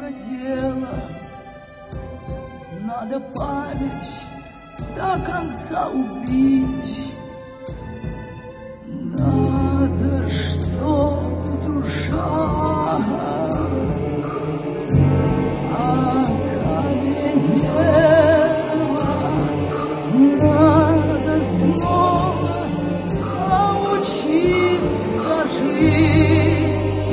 только дело. Надо память до конца убить. Надо, чтоб душа окаменела. Надо снова научиться жить.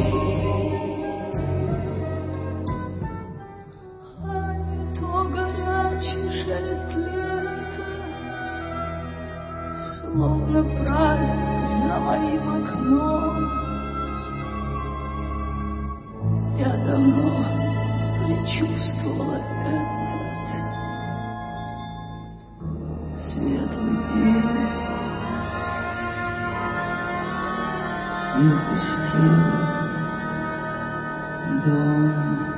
А не то горячий шелест лета, словно праздник за моим окном. Я давно предчувствовала этот светлый день и упустила дом.